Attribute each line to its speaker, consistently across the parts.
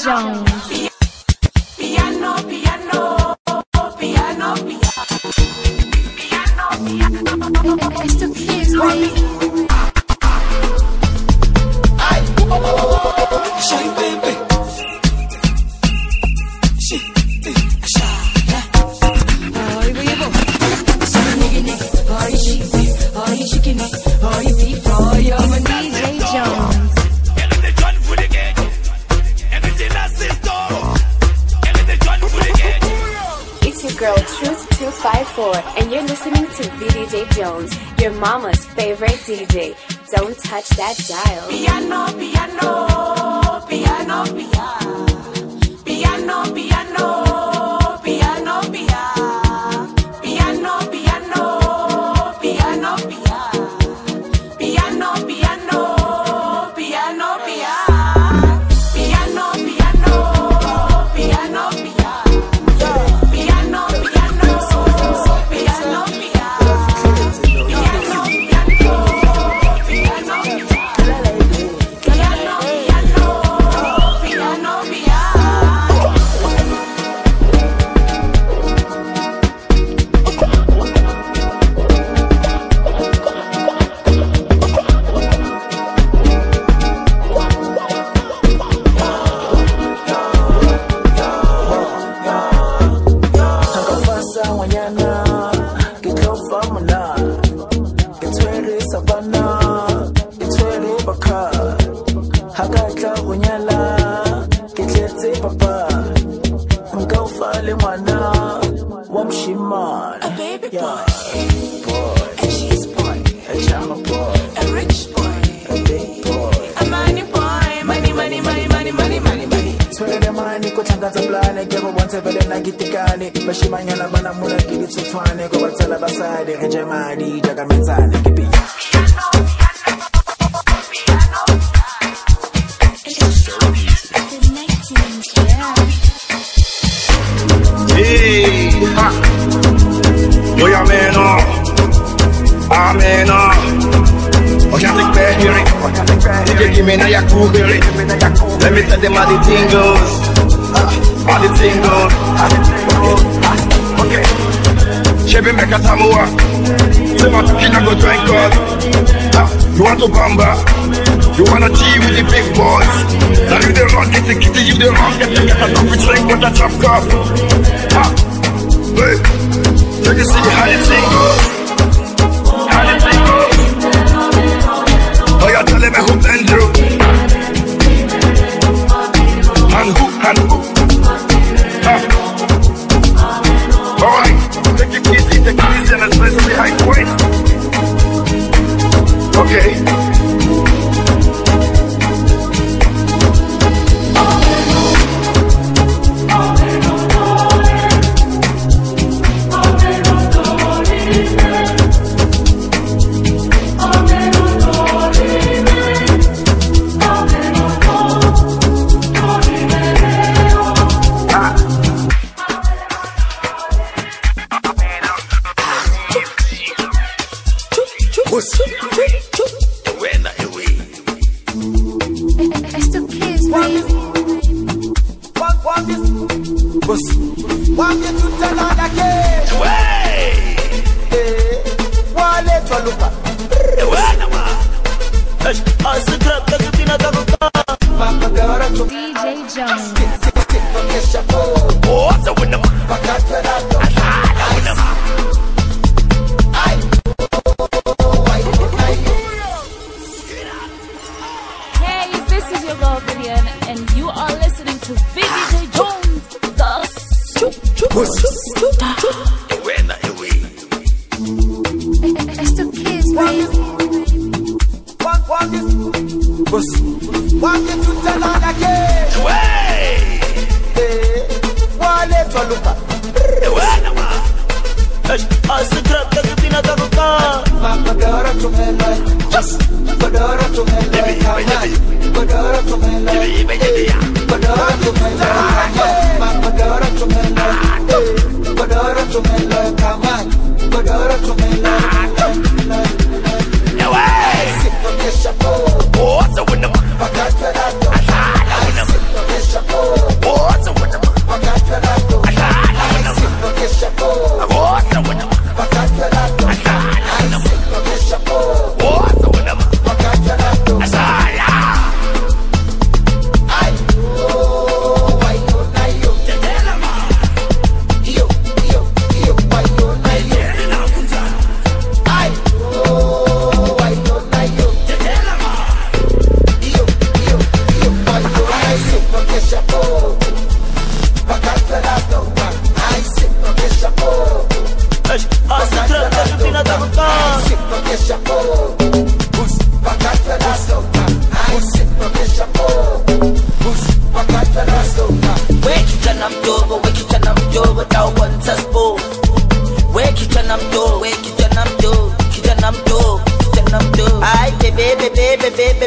Speaker 1: Jones.
Speaker 2: Piano, piano, piano, piano, piano.
Speaker 1: It's the kids, baby.
Speaker 3: Girl Truth254, and you're listening to VDJ Jones, your mama's favorite DJ. Don't touch that dial.
Speaker 2: Piano, piano, piano, piano, piano, piano, piano, piano, piano, piano, piano, piano, piano, piano,
Speaker 4: Bashimanyana bana muna kili tsotwane ko batsala basadi re jamadi jaga metsane ke bi
Speaker 5: Hey, ha. Yo ya meno. Ameno. O can't take back here. You give me na ya Google it. Let me tell them how the thing goes. How the thing goes. Okay. Chebe meka tamua. Say my kina go drink God. You want to bamba? You wanna tea with the big boys? Now you the wrong, get the kitty, you the wrong, get a coffee drink with a chop cup. Hey, let me see how the thing goes. How the thing goes. Oh, you're telling me who and you. And who? Alright, take it easy, and especially high point. Okay. Oh,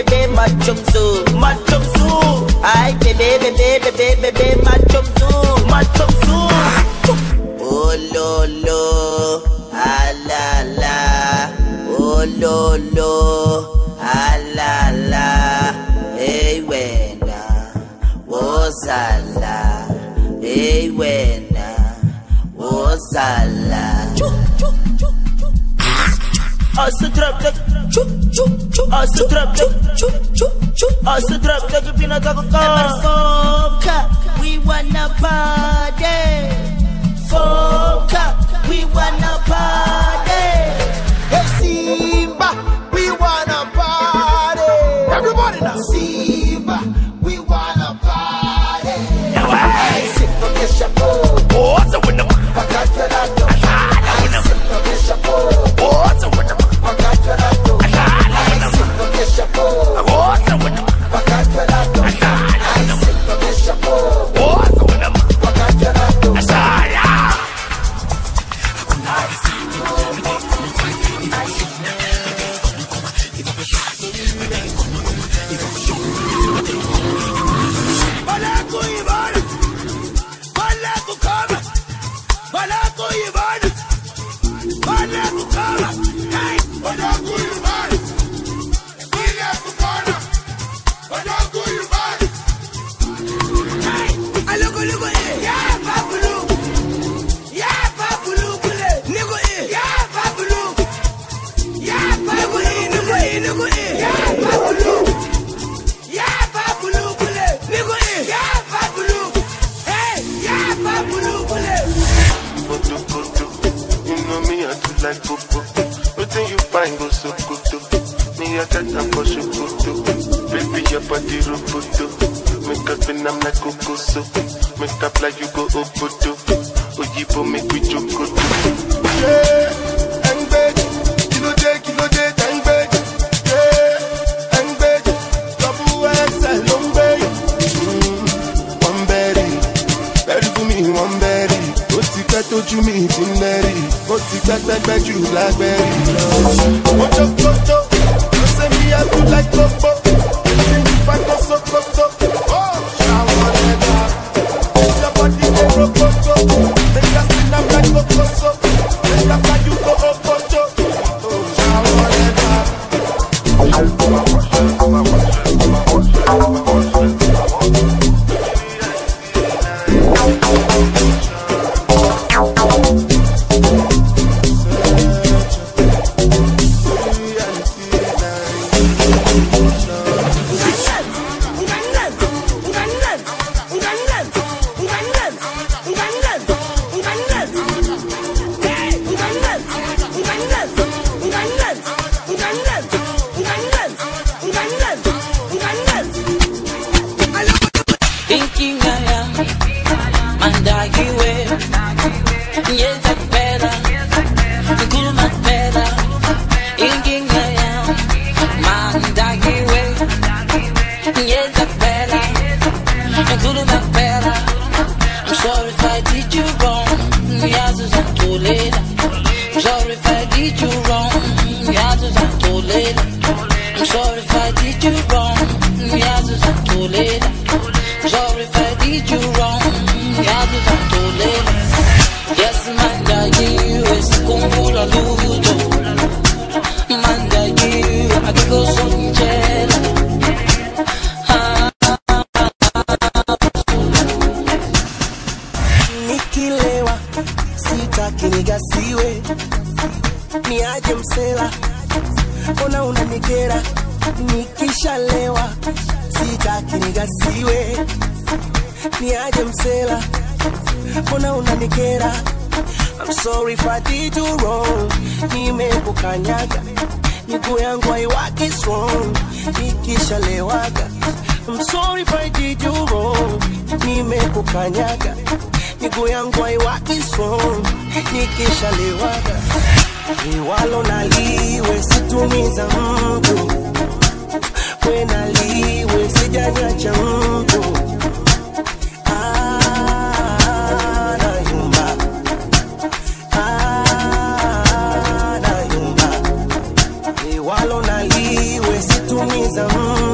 Speaker 1: baby, machumzu, machumzu. Ay, baby, baby, baby, baby, machumzu, machumzu. Oh, lo, lo, ah, la, la. Oh, lo, lo, ah, la, la. Hey, wena, wozala. Hey, wena, wozala. Also drop the also drop the also drop the peanut Foka, we wanna party. Foka, we wanna party.
Speaker 4: Hey Simba, we wanna party. Everybody now. Simba, we wanna party. Hey, Simba, get your boo.
Speaker 5: What's up with them?
Speaker 6: I'm sorry if I did you wrong. Nimekukanyaga, miguu yangu haiwaki strong, nikishalewaga. I'm sorry if I did you wrong. Nimekukanyaga, miguu yangu haiwaki strong, nikishalewaga. Liwalo na liwe situmiza mtu, wena liwe sijanyacha mtu. Liwalo na liwe situmiza mtu,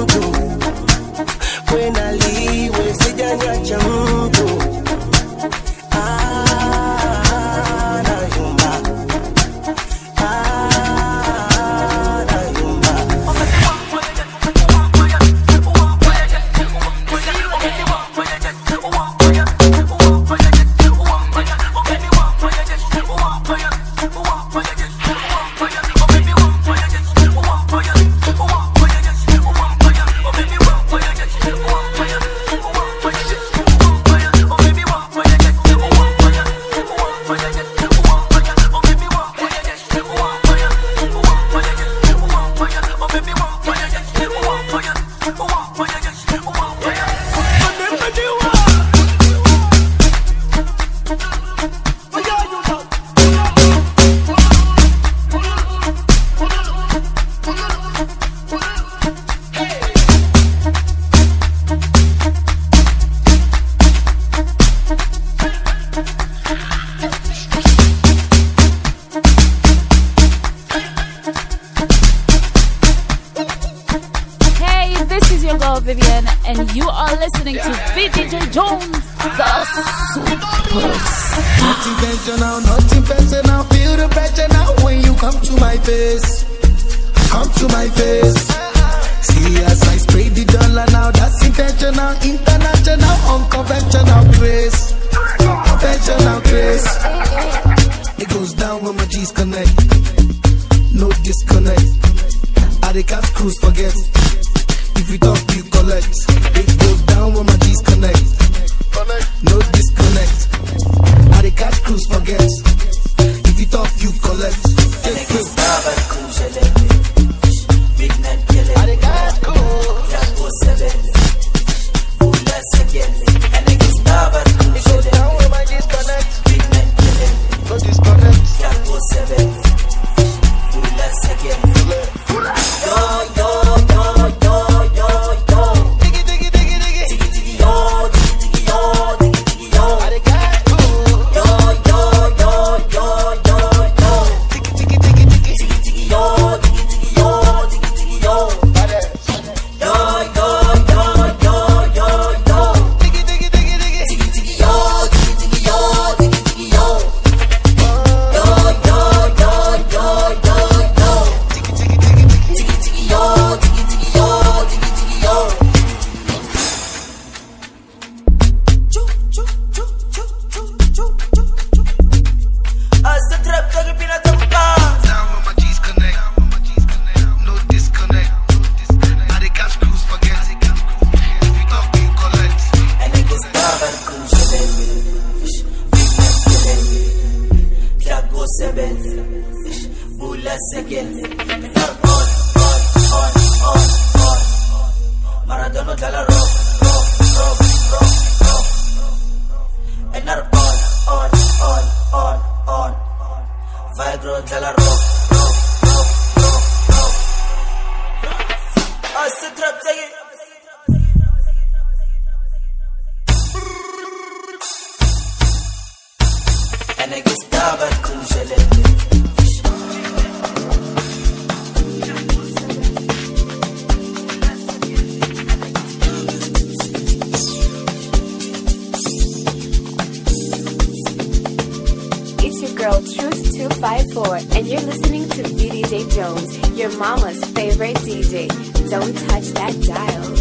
Speaker 7: This is your girl Vivian, and you are listening to VDJ Jones, the Superstar.
Speaker 8: Nothing personal, feel the pressure now when you come to my face. Come to my face. See as I spray the dollar now, that's intentional, international, unconventional grace. Conventional grace. It goes down when my G's connect. No disconnect. I they can't cruise, forget. If you talk, you collect. It goes down when my G's connect. No disconnect. I they can't cruise, forget. If you talk, you collect.
Speaker 3: And you're listening to VDJ Jones, your mama's favorite DJ. Don't touch that dial.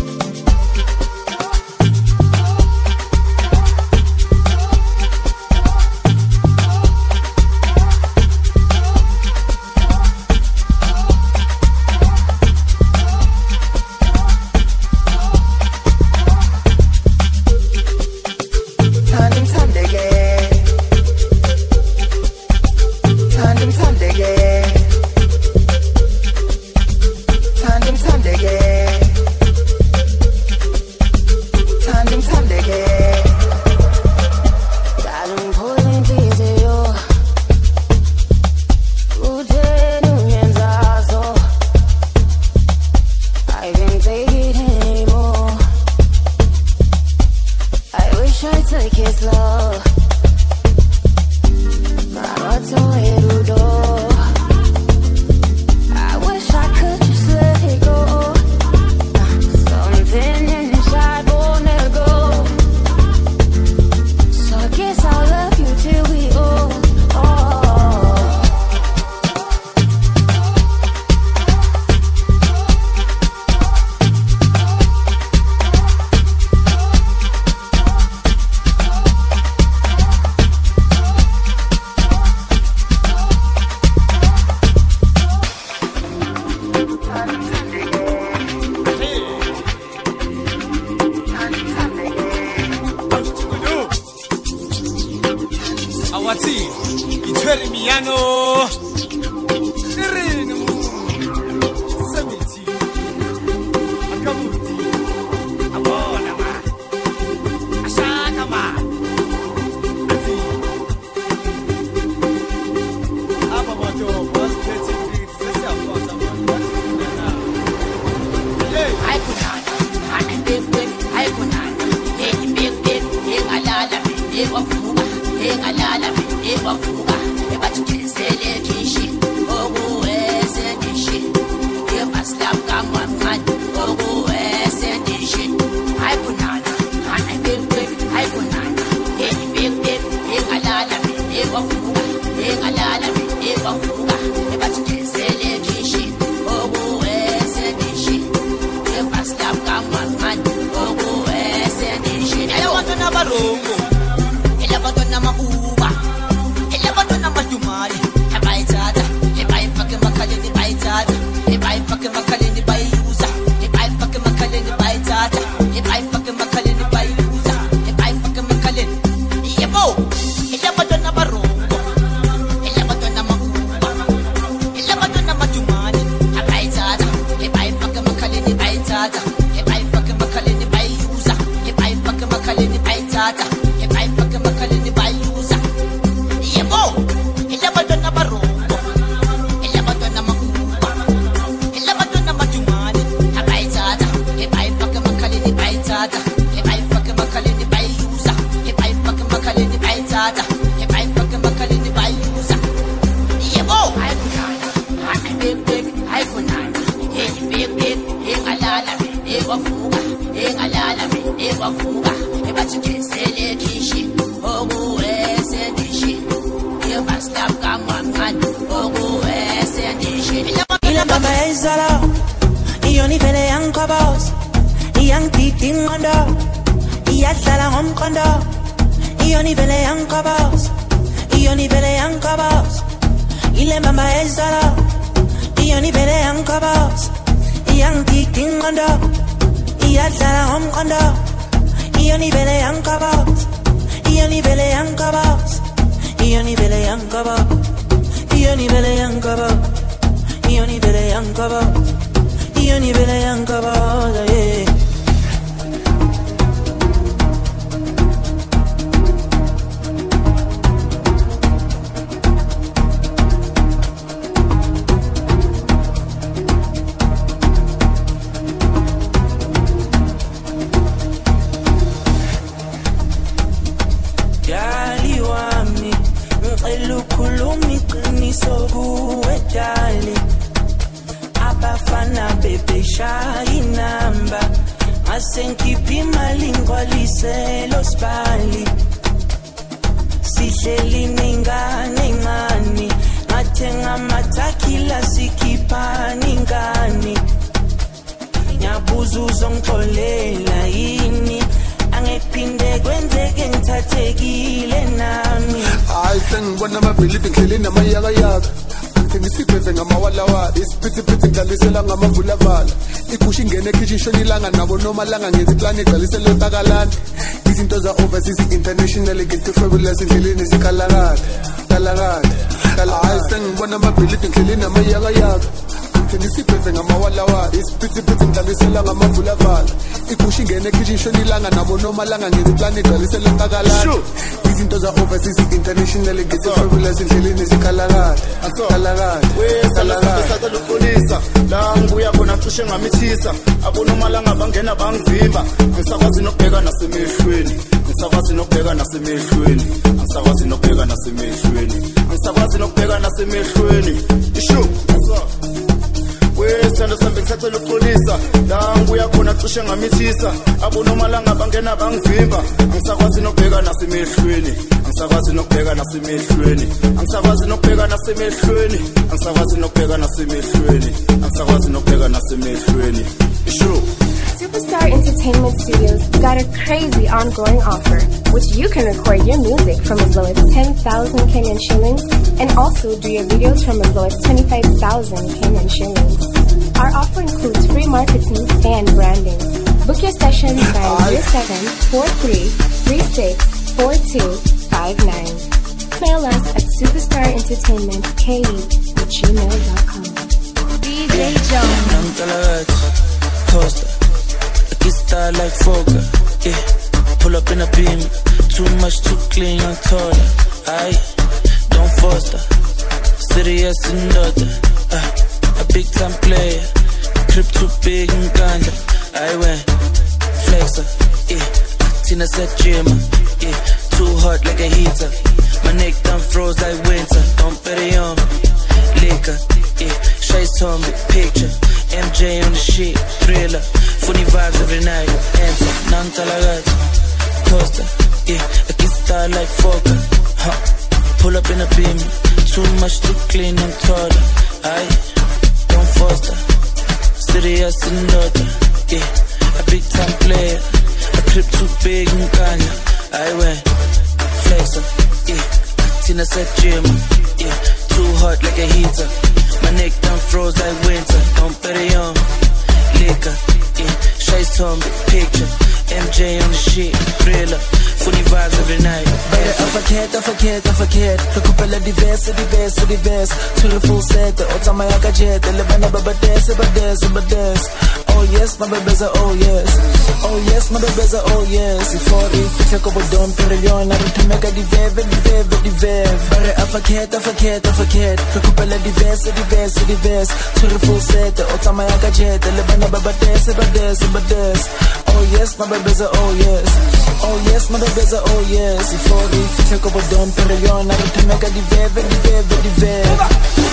Speaker 9: Hey,
Speaker 1: engalala ebavuka ebathikisele kishi okuwese dishi ebasta kaman okuwese dishi elabantwana barongo elabantwana makuba elabantwana madumali abayithatha ebayifake emakhaleni bayithatha ebayifake emakhaleni bayuza ebayifake emakhaleni bayithatha ebayifake emakhaleni bayuza ebayifake emakhaleni yebo elabantwana barongo elabantwana makuba elabantwana madumali abayithatha ebayifake emakhaleni bayithatha ebayifake emakhaleni bayuza ebayifake emakhaleni bayithatha ebayifake emakhaleni bayuza yebo elabantwana barongo elabantwana makuba elabantwana madumali abayithatha ebayifake emakhaleni bayithatha ebayifake emakhaleni bayuza ebayifake emakhaleni bayithatha ebayifake emakhaleni bayuza yebo ayifunana big engalala ebavuka ebathikisele kishi okuwese dishi ebaslap kamanqani okuwese dishi
Speaker 6: Ilamba maizala Iyoni vele yankabos Iyangtiti ngondo Iyadlala ngomqondo Iyoni vele yankabos Iyoni vele yankabos Ilamba maizala Iyoni vele yankabos Iyangtiti ngondo Iyadlala ngomqondo Iyoni vele yankabos Iyoni vele yankabos Iyoni vele yankabos Iyoni vele yankabos Iyoni vele yankabos Iyoni vele yankabos yeah. Gali wami ngicela ukhuluma iqiniso kuwe dali abafana bebeshaya inamba asengikhipha imali ngwaliselo spali sihleli ningane ngani ngathenga amathakila sikhipani ngani nyabuza uzongixolela yini angephinde kwenzeke ngithathekile nami
Speaker 9: hayi sengibona amabhilidi ngihlela namayakayaka ngisibheve ngamawalawala isiphithiphithi ngidlalisela ngamavulavala igusha ingene ekhishi ishonilanga nabo nomalanga ngenza iplani egcalisela entakalana izinto za-overseas international ngitifabulous endleleni zikalakade hayi sengibona amabhilidi ngihlela namayakayaka ngisibheve ngamawalawala isiphithiphithi ngidlalisela ngamavulavala igusha ingene ekhishi ishonilanga nabo nomalanga ngenza iplani egcalisela entakalana izinto za-overseas international ngitifabulous endleleni zikalakade wesalasabe upolisa la ngibuya khona cishe ngamithisa abonomalanga bangena bangivimba ngisakwazi nokubheka nasemehlweni ngisakwazi nokubheka nasemehlweni ngisakwazi nokubheka nasemehlweni ngisakwazi nokubheka nasemehlweni ishu wesithando sambe ngisacela upolisa la ngibuya khona cishe ngamithisa abonomalanga bangena bangivimba ngisakwazi nokubheka nasemehlweni ngisakwazi nokubheka nasemehlweni ngisakwazi nokubheka nasemehlweni ngisakwazi nokubheka nasemehlweni ngisakwazi nokubheka nasemehlweni isho
Speaker 3: Superstar Entertainment Studios got a crazy ongoing offer, which you can record your music from as low as 10,000 Kenyan shillings and also do your videos from as low as 25,000 Kenyan shillings. Our offer includes free marketing and branding. Book your sessions by 0743364259. Mail us at superstarentertainmentkE@gmail.com.
Speaker 7: DJ Jones.
Speaker 6: Toaster. Style like Fokker, yeah. Pull up in a beam, too much, too clean, I'm taller. Aye, don't foster. Serious and daughter, a big time player. Crib too big and ganja. I went flexer, yeah. Tina said Jimmer, yeah. Too hot like a heater. My neck done froze like winter. Don't bet it on me. Liquor, yeah. Shay told me picture. MJ on the shit, thriller. Funny vibes every night. Enter, none talagat. Toaster, yeah. A kiss star like Fokker, huh. Pull up in a beam, Too much to clean, I'm taller. Aye, don't foster. Serious and daughter. Yeah, a big time player. A crib too big, Nkanya. I went flexer. Yeah, Tina said gym. Yeah, too hot like a heater. My neck done froze like winter. Don't bet it on liquor. Yeah, Shay's on the picture. MJ on the shit, thriller. Funny vibes every night.
Speaker 8: Baby, I forget. Recupera diverse. To the full set, the Otama Yakajet, the Lebana Babades. Oh yes, my baby's a oh yes. Oh yes, my baby's a oh yes. If I go down, Perillion, I don't make a dive. Baby, I forget. Recupera diverse. To the full set, the Otama Yakajet, the Lebana Babades. Oh yes, my baby's a oh yes. Oh yes, my baby's a oh yes. If I go down, Perillion, I don't make a dive.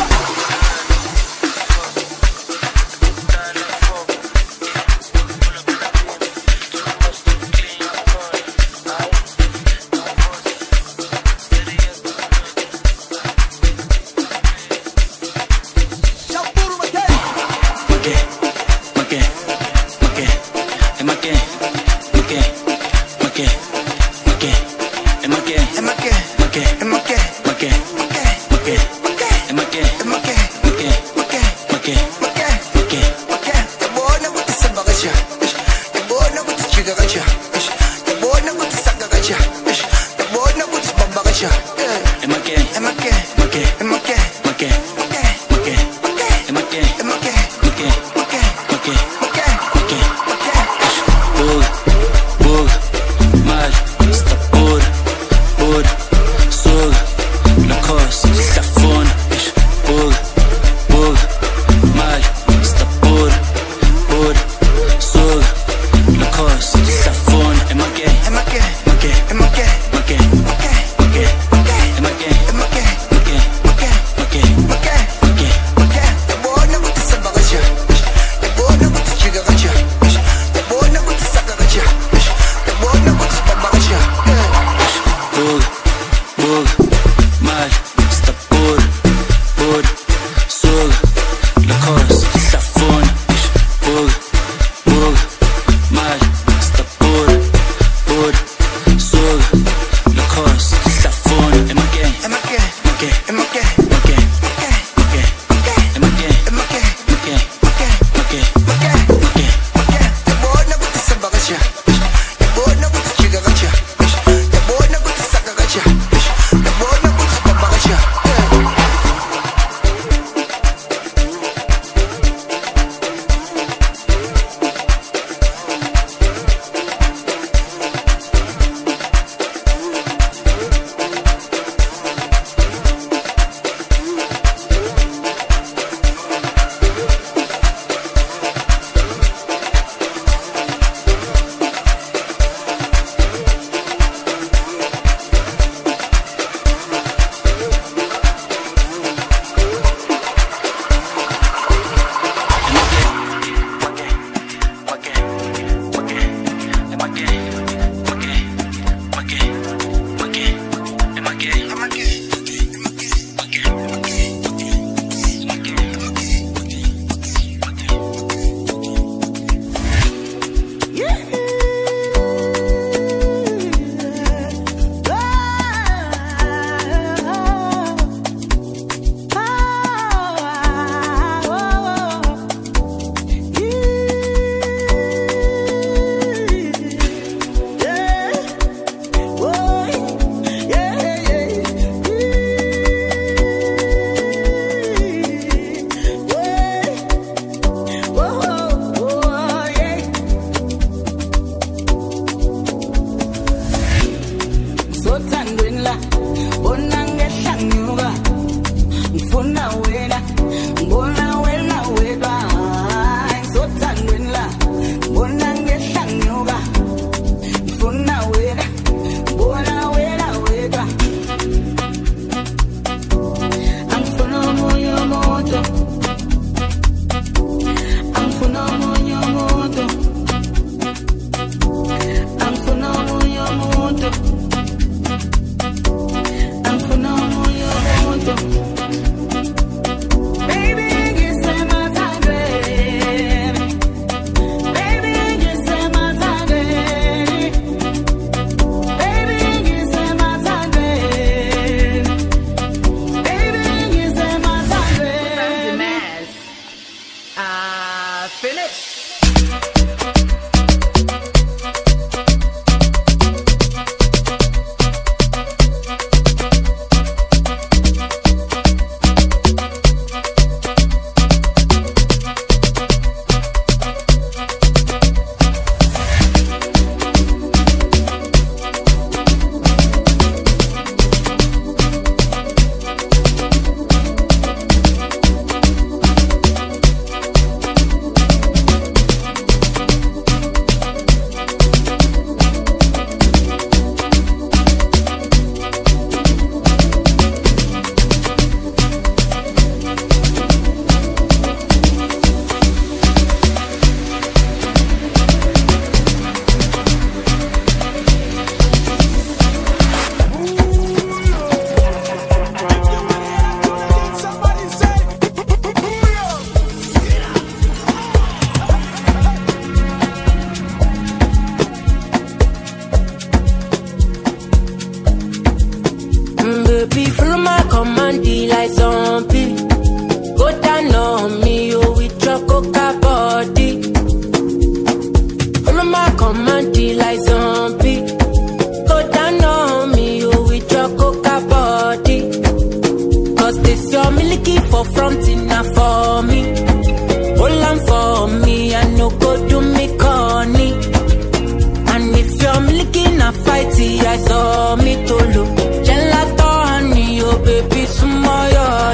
Speaker 10: my command like zombie. Go down on me, you with your coca body. Cause this your milky for fronting now for me. Hold on for me, I no go do me corny. And if you're milky na fighty, I saw me to look. Gelato honey, oh baby, smile,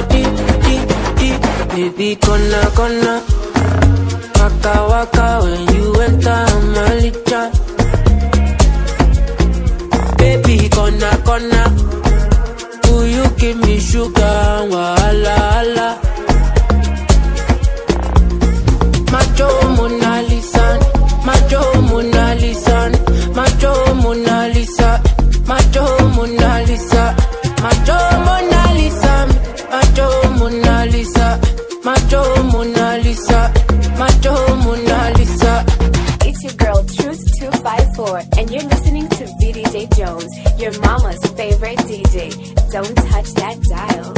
Speaker 10: baby, gonna. Waka waka when you enter my licha. Baby, gonna. Will you give me sugar? Wahala. Macho Mona Lisa, Macho Mona Lisa, Macho Mona Lisa, Macho Mona Lisa, Macho Mona Lisa, Macho Mona Lisa, Macho Mona Lisa, Macho Mona Lisa.
Speaker 3: It's your girl Truth254, and you're listening to VDJ Jones, your mama's favorite DJ. Don't touch that dial.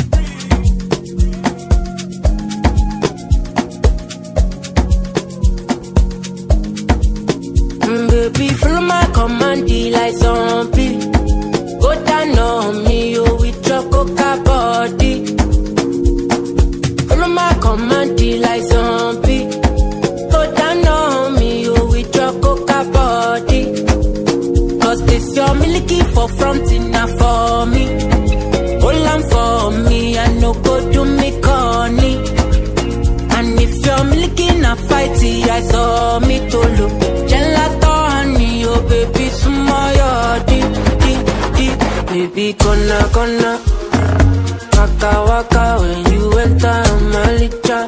Speaker 10: Baby, follow my command like zombie. Go down on me, you with your coca body. Follow my command like zombie. Go down on me, you with your coca body. Cause this your milky for fronting now for me. Hold on for me, I no go do me corny. And if you're milky na fighty, I saw me to look. Gelato honey, oh baby, smile, deep. Baby, gonna. Waka waka when you enter my licha.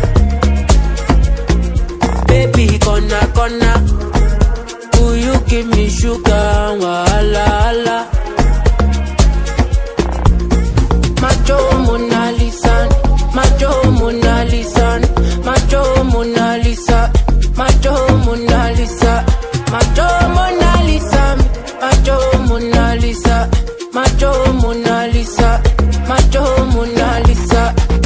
Speaker 10: Baby, gonna. Will you give me sugar? Wahala. Macho Mona Lisa, Macho Mona Lisa, Macho Mona Lisa, Macho Mona Lisa, Macho Mona Lisa, Macho Mona Lisa, Macho Mona Lisa, Macho Mona Lisa.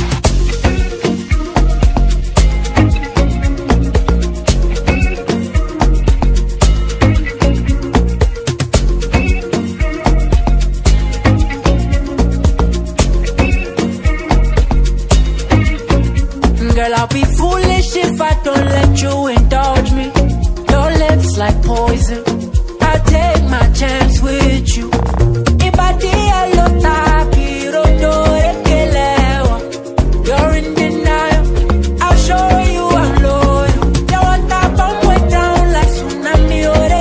Speaker 10: Girl, I'll be foolish if I don't let you indulge me. Your lips like poison, I'll take my chance with you. You're in denial, I'll show you I'm loyal. You want that bomb way down like tsunami,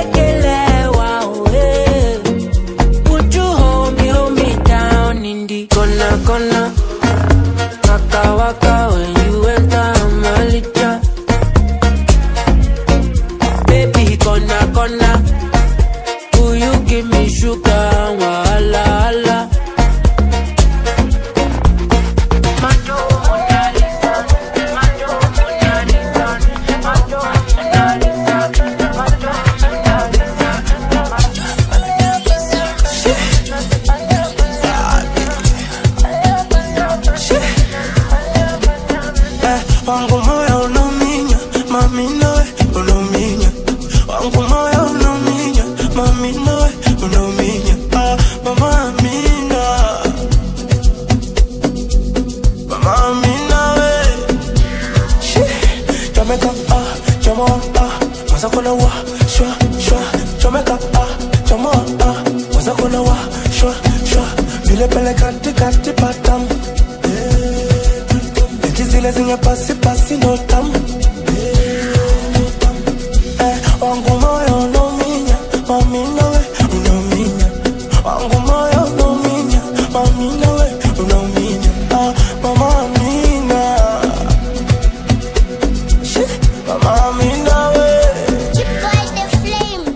Speaker 10: would you hold me down in the gonna. Waka waka when you enter my licha. Baby, gonna. Will you give me sugar? Wahala. Macho Mona Lisa, Macho Mona Lisa, Macho Mona Lisa, Macho Mona Lisa, Macho
Speaker 11: Wangu moyo unominya, mami nawe unominya. Wangu moyo unominya, mami nawe unominya. Mama Amina, Mama Amina we. Jamaica Jamaica Masakona wa shwa. Jamaica Jamaica Masakona wa shwa. Vile pele kati patam. Zile zinye pasi no tam. Wangu moyo unominya, mami nawe unominya. Wangu moyo unominya, mami nawe unominya. Mama Amina, Mama Amina we.
Speaker 12: Keep by the flame.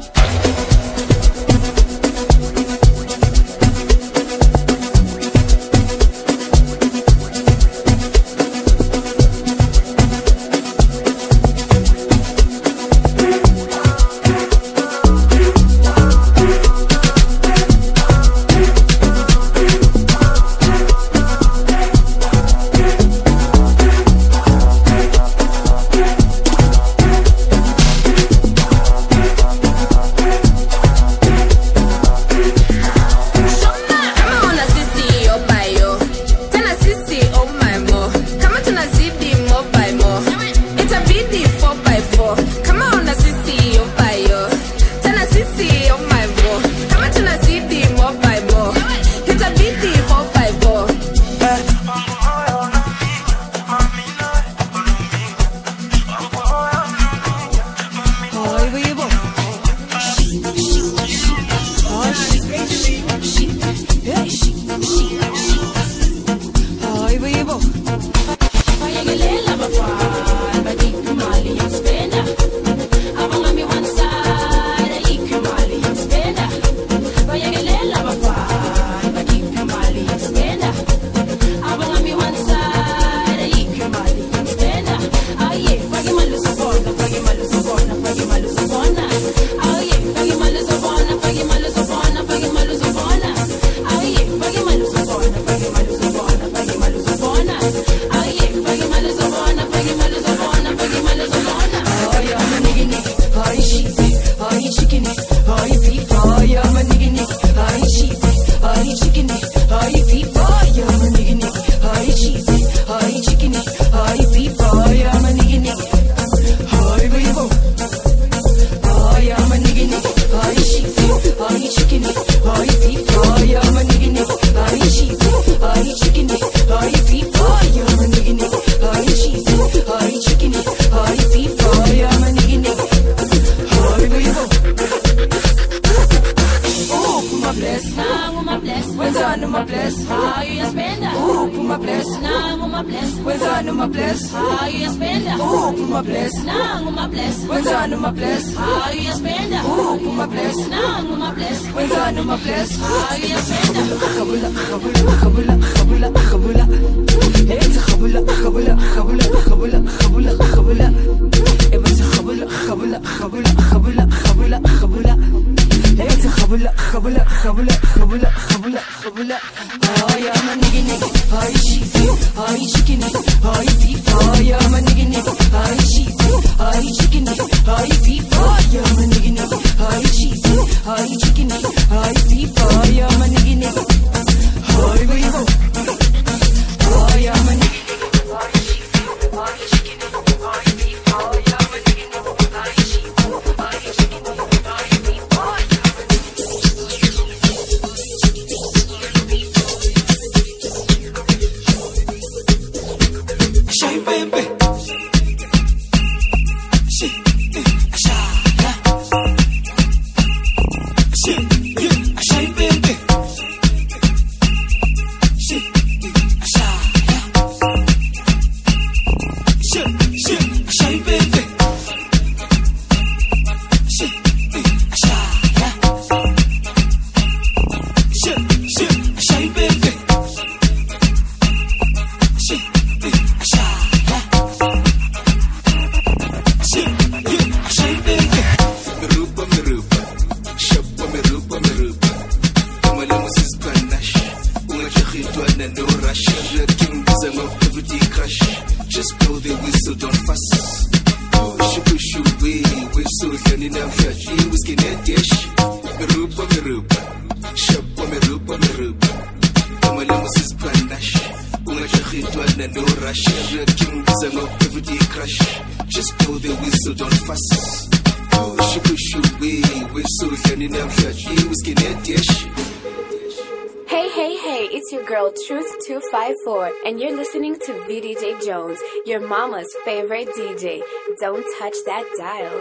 Speaker 2: uma bless.
Speaker 7: How you spend that?
Speaker 2: Uma bless.
Speaker 7: Nah, uma bless.
Speaker 2: Wenzani uma bless.
Speaker 7: How you spend that?
Speaker 2: Uma bless.
Speaker 7: Nah, uma bless.
Speaker 2: Wenzani uma bless.
Speaker 7: How you spend that?
Speaker 2: Uma bless.
Speaker 7: Nah, uma bless.
Speaker 2: Wenzani uma bless.
Speaker 7: How you spend that?
Speaker 2: Khabula, khabula, khabula, khabula, khabula. Hey, khabula, khabula, khabula, khabula, khabula, khabula. Hey, khabula, khabula, khabula, khabula, khabula, khabula. Hey, khabula, khabula, khabula, khabula, khabula, khabula. Oh, yeah, my nigga, nigga. Oh, she oh, you chicken, oh, you beef. Oh, yeah, my nigga, nigga. Oh, she oh, you chicken, oh, you beef. Oh, yeah, my nigga, nigga. Oh, you cheese, oh, you chicken, oh, you beef. Oh, yeah, my nigga, nigga. Oh, here we go. Oh, yeah, my nigga, nigga. Oh, you cheese, oh, you chicken, oh, you beef. Oh, yeah, my nigga, nigga. Oh, you cheese, oh, you chicken, oh, you beef.
Speaker 11: Shine, baby.
Speaker 3: And you're listening to VDJ Jones, your mama's favorite DJ. Don't touch that dial.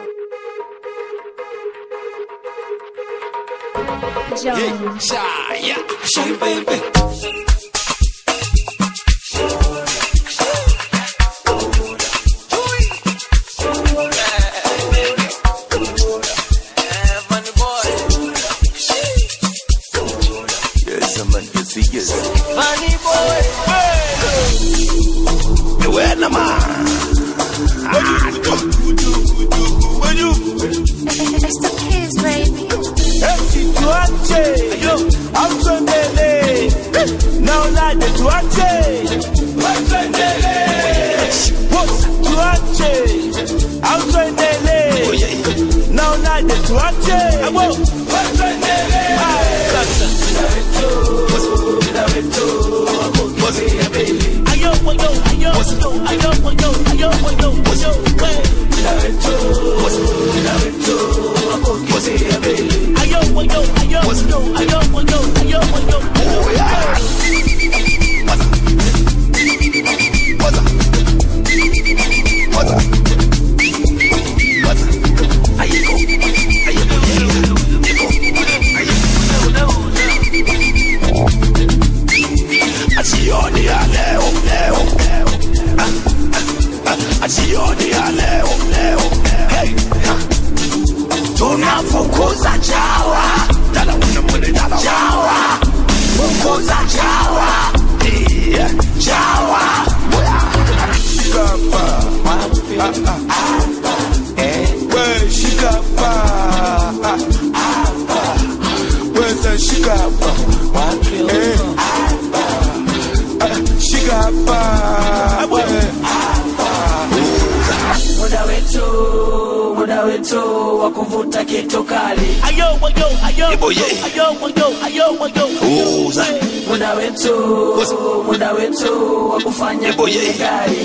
Speaker 3: Jones.
Speaker 11: Shine, baby.
Speaker 5: Funny boy, hey. Where am I?
Speaker 3: It's the kids, baby.
Speaker 5: Yo, I'm so many. Now like the tuache. I'm so many. What's tuache? I'm so many. Now like the tuache. I'm so many. Tunafukuza chawa, chawa, fukuza chawa, chawa. Shikapa, where's the shikapa? Shikapa,
Speaker 2: muda wetu wa kuvuta kitu kali. Muda wetu wa kufanya kitu kali.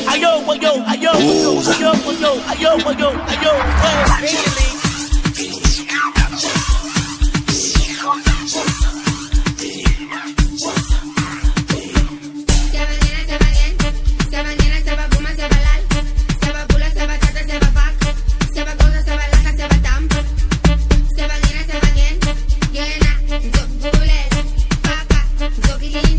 Speaker 12: Zoki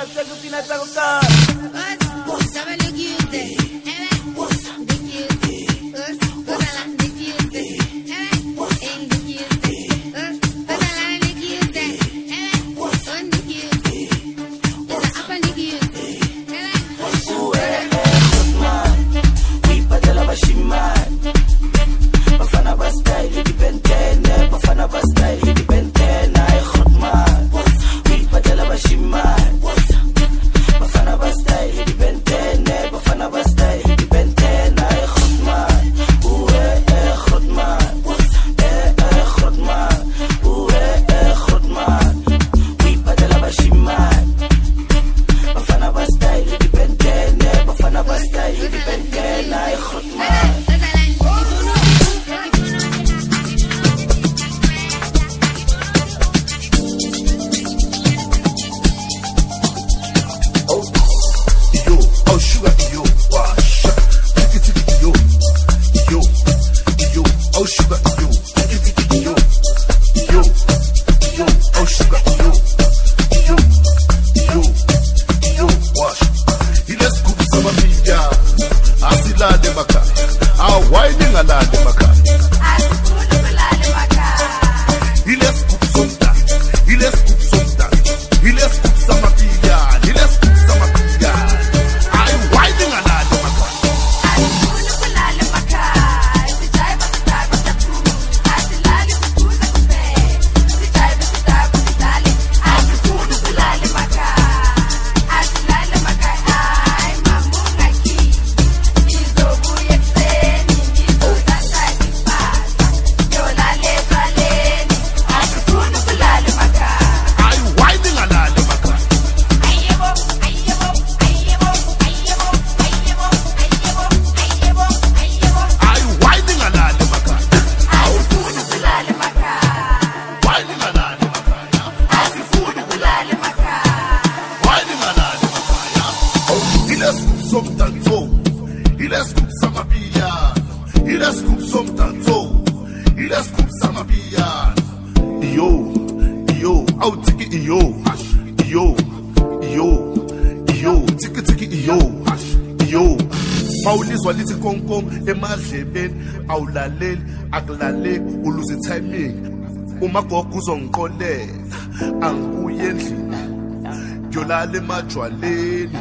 Speaker 13: awulaleli akulaleki uluze timing uma gogo uzongiqolela angikuye endlini ngiyolala emajwaleni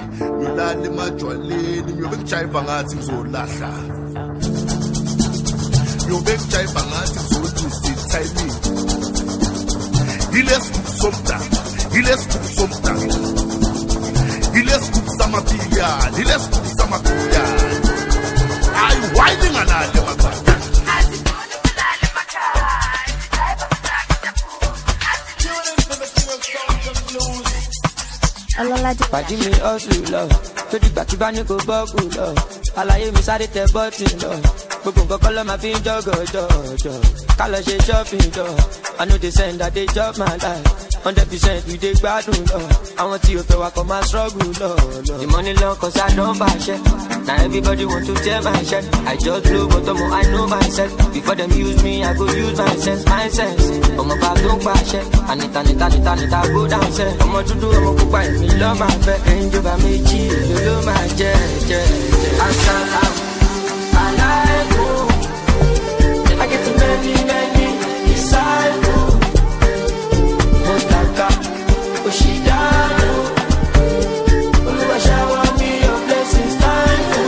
Speaker 13: ngiyobe ngijayiva ngathi ngizolahla ngiyobe ngijayiva ngathi ngizoluze timing ilesigubu somdaka ilesigubu samabhiliyani ayi whining alale emakhaya
Speaker 14: Pàdí mi hustle lọ, tó dìgbà tí bá ní kò bọ́ọ̀kù lọ. Àlàyé mi sáré tẹ bọ́ọ̀tì lọ. Gbogbo nǹkan kọ́ ló máa fi ń jọ́gọ̀jọ̀. Ká lọ ṣe shopping lọ. I know they send that they chop my life. 100% we dey gbádùn lọ. Àwọn tí o fẹ́ wa kọ́ máa struggle lọ. The money long cause I don't fashion. Now everybody want to tell my shit. I just blow bottom, I know myself. Before them use me, I go use my sense. Ọmọ bá tó ń pàṣẹ. Anita, go down set. Ọmọ dúdú, ọmọ pupa, èmi lọ máa fẹ́. Ẹ̀ńjọba méjì, èlò ló máa jẹ́. Asalaam alaikum. I get to many disciples. Motaka, Oshidano. Oluwa shower me your blessings, thank you.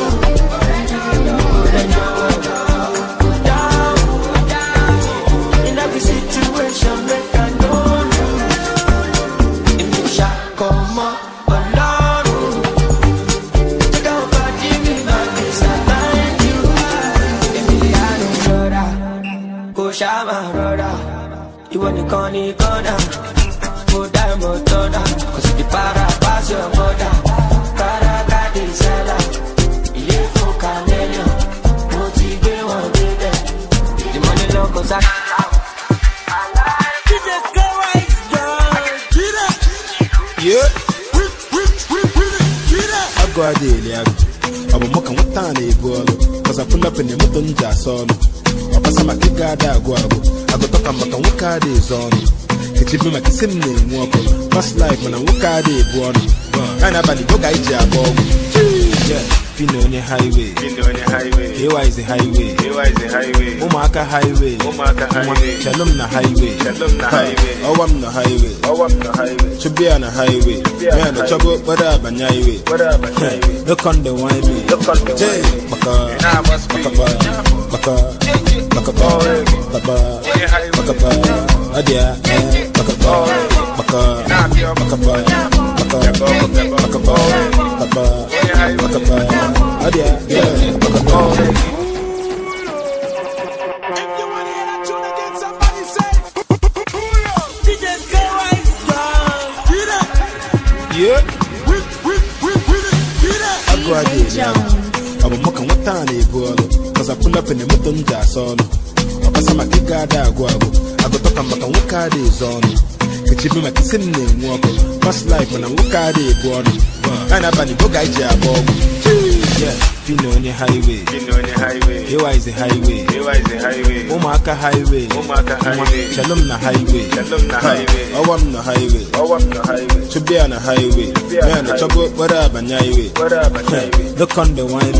Speaker 14: In every situation, make I know you. In the come up alone. Take out body, me my peace, I thank you. In the brother, go shama brother. You want the corner, go down motor. Cause the para pass your mother. Para kadi sala. Ile fo kameleon. Motive one day there. The money long cause I
Speaker 15: yeah. I go a daily. I'm a mock and what time they go. Cause I pull up in the mutton jas on. I pass my kick out that go. I go talk about what car is on. It keep me like a same name. Past life when I walk out the one. Anybody go guide ya bob. Yeah, Fino on the highway. Here is the highway. Umaka highway. Shalom na highway. Oh, I'm the highway. Should be on the highway. Man, the trouble, but up on highway. Look on the wine. I'm walking with Tani, because I pull up in the Mutum Jason. I pass my Kigada Guago. I go talk about Wukadi zone. It's even like sitting in walk. Past life when I Wukadi born. And I'm the Bogaja Bob. Yeah, Fino on the highway. Here is the highway. Umaka highway. Shalom na highway. Oh, I'm the highway. Should be on the highway. Man, the trouble, what up on highway. Look on the wine.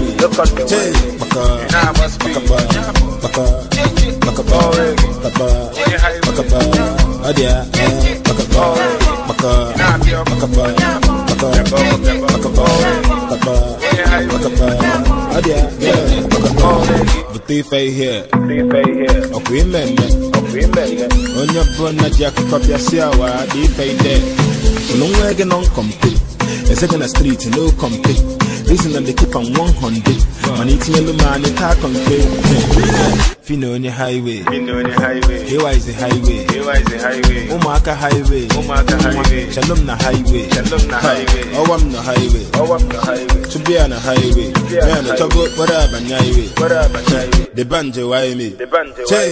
Speaker 15: Here. Okay, men. On your phone, Jack Copia Siawa, deep there. No wagon on compete. A second street, no compete. Listen, and they keep on 100. Man, eating yellow man, it's hard on Fino on the highway. Here is the highway. Umaka highway. Shalom na highway. Oh, I'm the highway. To be on the highway. Man, the trouble, what up on highway. The banjo, why me? Chay,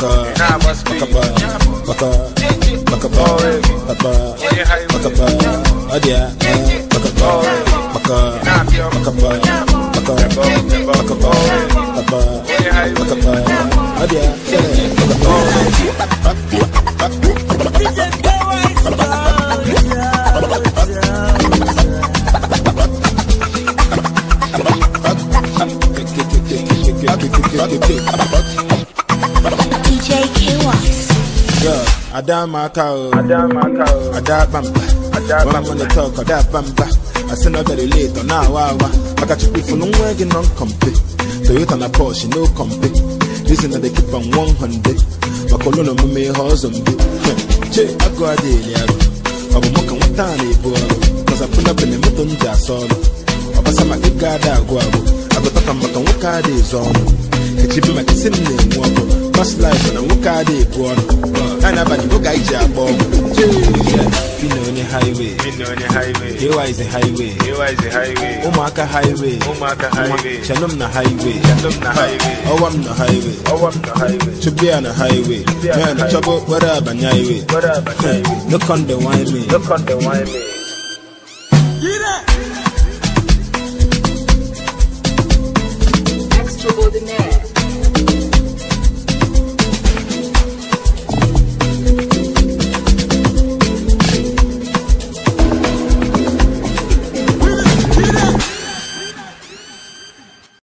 Speaker 12: DJ K-Wax.
Speaker 15: Adamaka, Adabamba. One on the talk, Adabamba. I send out very late on now. I got you people no wagging on compete. Toyota na Porsche, no compete. Listen, they keep on 100. My colonel may husband. Che, I go a daily. I'm walking with Tani, because I pull up in the Mutum Jason. I pass my Kigada Guago. I go talk about Wukadi zone. It's even like sitting in water. Past life when I Wukadi born. And I'm about to go guide ya bomb. Fino on the highway. Here is the highway. Umaka highway. Shalom na highway. Oh, I'm the highway. To be on the highway. Man, the trouble, what up on highway. Look on the wine me.
Speaker 11: Get it!